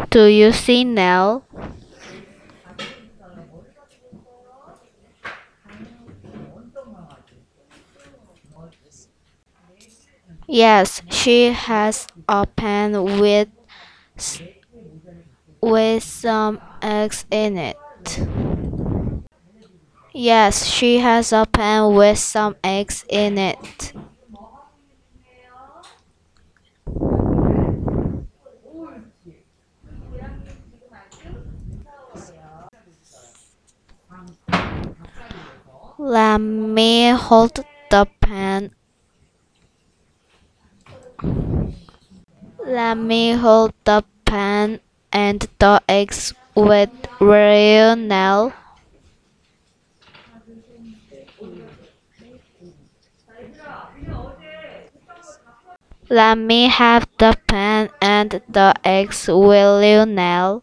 Do you see Nell? Yes, she has a pan with some eggs in it. Yes, she has a pan with some eggs in it. Let me hold the pan. Let me hold the pan and the eggs with real nail. Let me have the pan and the eggs, will you, Nell?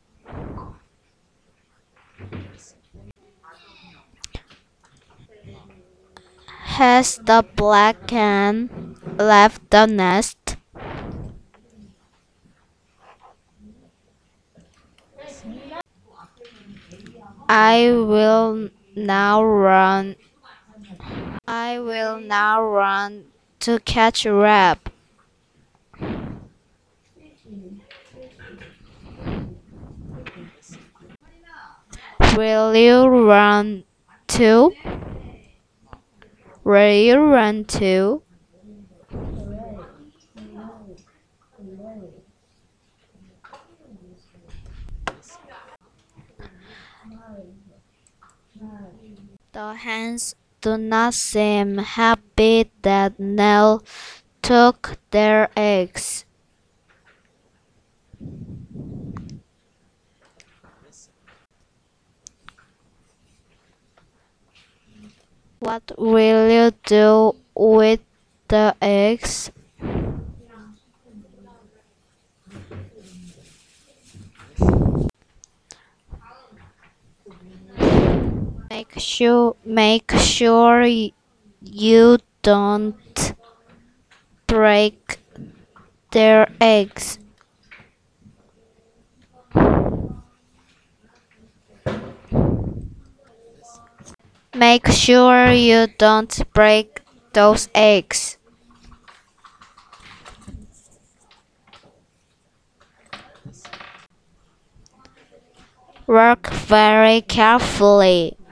Has the black hen left the nest? I will now run. I will now run to catch a rab. Will you run too? Will you run too? The hens do not seem happy that Nell took their eggs. What will you do with the eggs? Make sure you don't break their eggs. Make sure you don't break those eggs. Work very carefully.